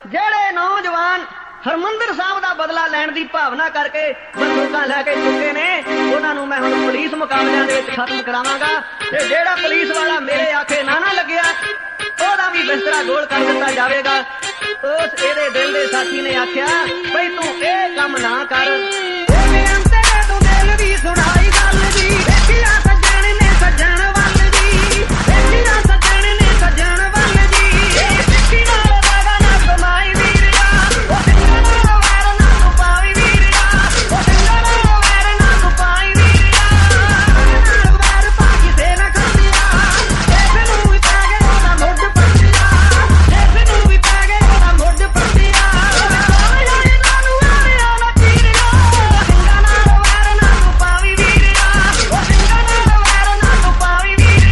ਜਿਹੜੇ ਨੌਜਵਾਨ ਹਰਮੰਦਰ ਸਾਹਿਬ ਦਾ ਬਦਲਾ ਲੈਣ ਦੀ ਭਾਵਨਾ ਕਰਕੇ ਬੰਦੂਕਾਂ ਲੈ ਕੇ ਚੁੱਕੇ ਨੇ ਉਹਨਾਂ ਨੂੰ ਮੈਂ ਹੁਣ ਪੁਲਿਸ ਮੁਕਾਬਲਿਆਂ ਦੇ ਵਿੱਚ ਖਤਮ ਕਰਾਵਾਂਗਾ ਤੇ ਜਿਹੜਾ ਪੁਲਿਸ ਵਾਲਾ ਮੇਰੇ ਆਖੇ ਨਾ ਲੱਗਿਆ ਉਹਦਾ ਵੀ ਬਿਸਤਰਾ ਗੋਲ ਕਰ ਦਿੱਤਾ ਜਾਵੇਗਾ। ਉਸ ਇਹਦੇ ਦਿਲ ਦੇ ਸਾਥੀ ਨੇ ਆਖਿਆ ਬਈ ਤੂੰ ਇਹ ਕੰਮ ਨਾ ਕਰ। ਤੂੰ ਦਿਲ ਦੀ ਸੁਣਾਈ ਗੱਲ ਦੀ ਦੇਖਿਆ ਸੱਜਣ ਨੇ ਸੱਜਣ ਵੱਲ ਦੀ ਦੇਖਿਆ ਸੱਜਣ ਨੇ ਸੱਜਣ ਵੱਲ ਦੀ ਦੇਖੀ ਨਾਲ ਵਾਗਾ ਨਾ ਕਮਾਈ ਵੀਰਿਆ ਉਹ ਸਿੰਘਾਂ ਨਾਲ ਵੈਰ ਨਾ ਤੂੰ ਪਾਈ ਵੀਰਿਆ ਉਹ ਸਿੰਘਾਂ ਨਾਲ ਵੈਰ ਨਾ ਤੂੰ ਪਾਈ ਵੀਰਿਆ ਨਾਲ ਵੈਰ ਪਾ ਕਿਸੇ ਨਾ ਖਾਂਦਿਆ ਇਸ ਨੂੰ ਵੀ ਪੈ ਗਿਆ ਉਹਦਾ ਮੁੱਢ ਪੱਟਿਆ ਇਸ ਨੂੰ ਵੀ ਪੈ ਗਿਆ ਉਹਦਾ ਮੁੱਢ ਪੱਟਿਆ ਇਹਨਾਂ ਨੂੰ ਆਇਆ ਨਾ ਵੀਰਿਆ ਸਿੰਘਾਂ ਨਾਲ ਵੈਰ ਨਾ ਤੂੰ ਪਾਈ ਵੀਰਿਆ ਉਹ ਸਿੰਘਾਂ ਨਾਲ ਵੈਰ ਨਾ ਤੂੰ ਪਾਈ ਵੀਰਿਆ।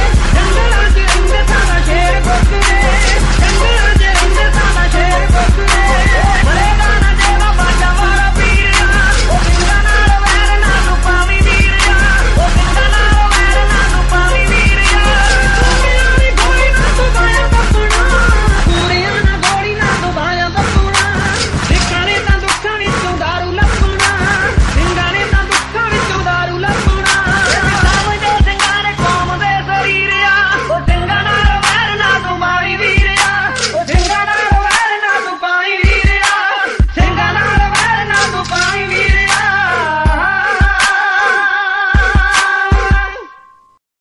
ਸ਼ੇਰ